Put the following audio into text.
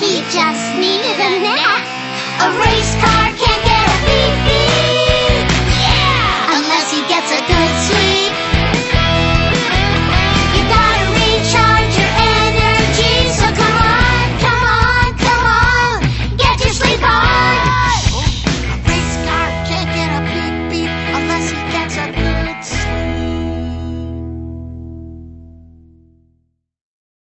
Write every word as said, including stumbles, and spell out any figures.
He just needed a nap. A race car